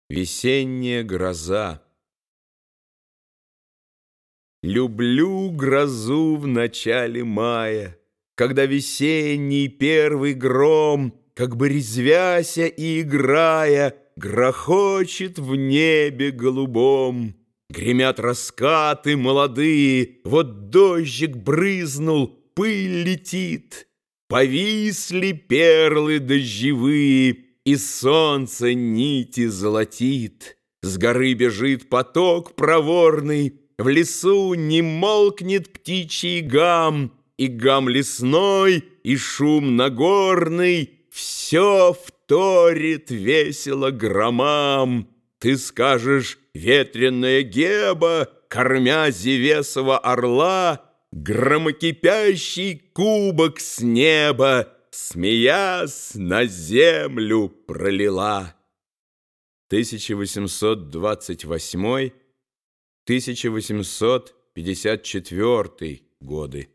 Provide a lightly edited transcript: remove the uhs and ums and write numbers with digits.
Весенняя гроза. Люблю грозу в начале мая, когда весенний первый гром, как бы резвяся и играя, грохочет в небе голубом. Гремят раскаты молодые, вот дождик брызнул, пыль летит. Повисли перлы дождевые, и солнце нити золотит. С горы бежит поток проворный, в лесу не молкнет птичий гам, и гам лесной, и шум нагорный все вторит весело громам. Ты скажешь: ветреная Геба, кормя Зевесова орла, громокипящий кубок с неба, смеясь, на землю пролила. 1828-1854 годы.